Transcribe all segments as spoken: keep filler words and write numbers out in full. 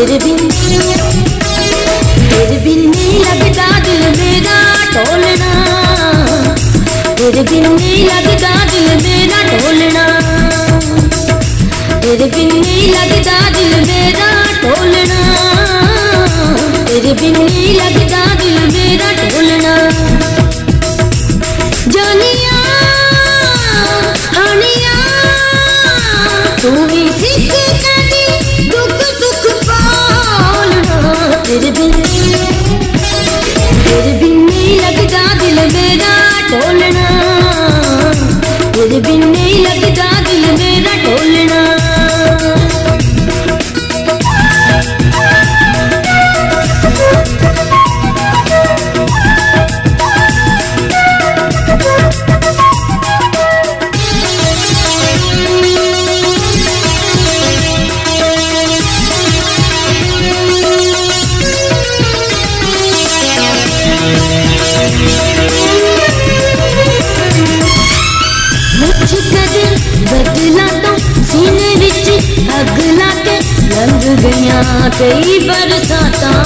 तेरे बिन तेरे बिन नहीं लगता दिल मेरा ढोलना, तेरे बिन नहीं लगता दिल मेरा ढोलना, तेरे बिन नहीं लगता दिल मेरा ढोलना, तेरे बिन नहीं लगता दिल मेरा ढोलना। जानिया हानिया तू ही सिख कदी दुख सुख पालना, तेरे बिन तेरे बिन नहीं लगता दिल मेरा ढोलना, तेरे बिन नहीं लगता दिल मेरा ढोलना। बदला तो सीने विच अग लाके लंघ गया कई बरसातां,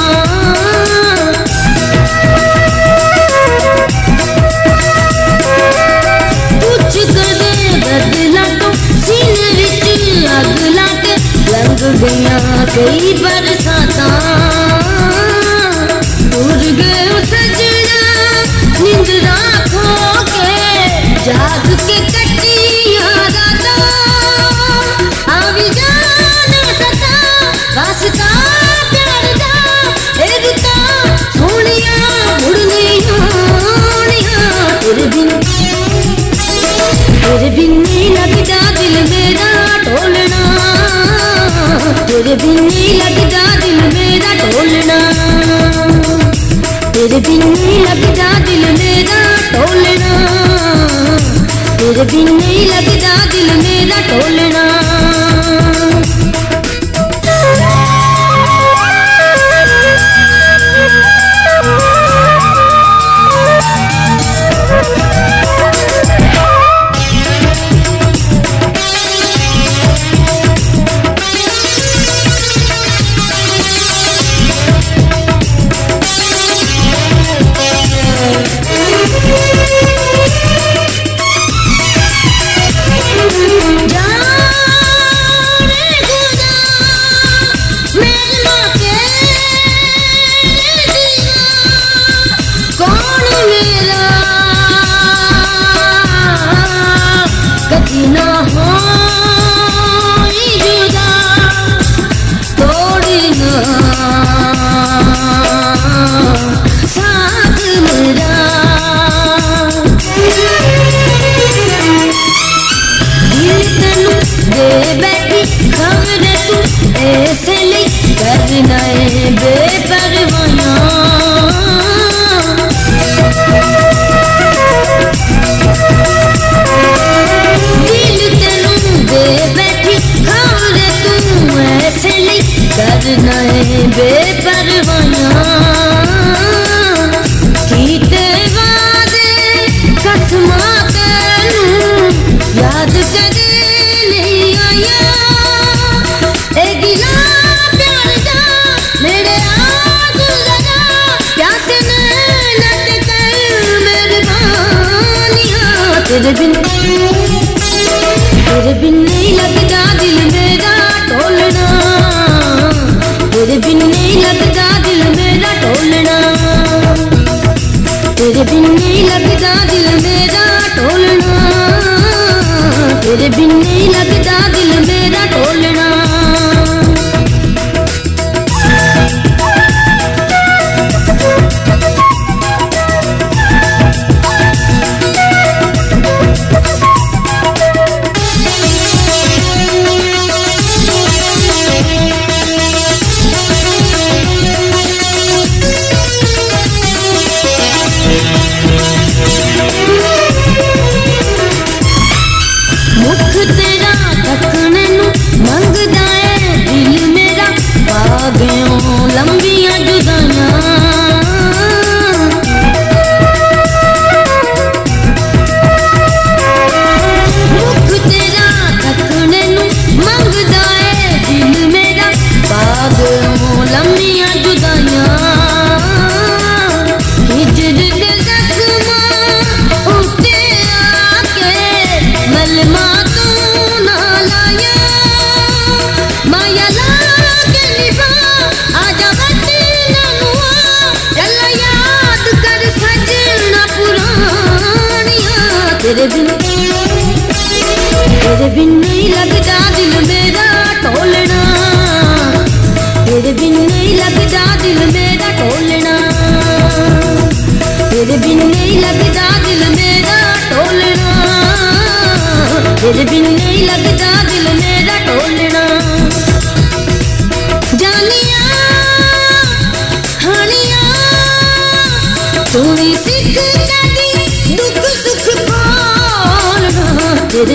कुछ कदे बदला तो सीने विच अग लाके लंघ गया कई बरसातां। उड़ गए सजना निंदरा खो के जाग के कटिया राता, आवी जाने सता वास्ता प्यार दा ए रुता सोनिया मुड़ नहीं आनिया, तेरे बिन तेरे बिन नहीं लगता दिल मेरा ढोलना, तेरे बिन नहीं लगता दिल मेरा ढोलना, तेरे बिन नहीं लगता दिल मेरा ढोलना, तेरे बिन नहीं लगता दिल मेरा ढोलना। ना हो जुदा तोड़ना साथ मेरा, दिल तेनू दे बैठी खबर तू ऐसे नहीं करना है बेपरवाना, करना है बेपरवाना। कीते वादे कसमा तेनू याद कदे नहीं आया, ए गिला प्यार दा मेरे आज लगा प्यास नैनत कर मेहरबानिया, तेरे बिन तेरे बिन नहीं लगता दिल मेरा ढोलना, तेरे बिन नहीं लगता दिल मेरा ढोलना, तेरे बिन नहीं लगता दिल मेरा ढोलना, तेरे बिन नहीं लगता दिल मेरा ढोलना।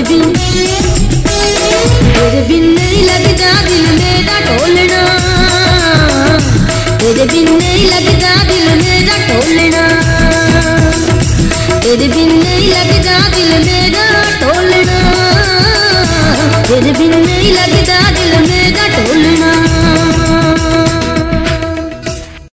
बिन तेरे बिन नहीं लगता दिल मेरा ढोलना।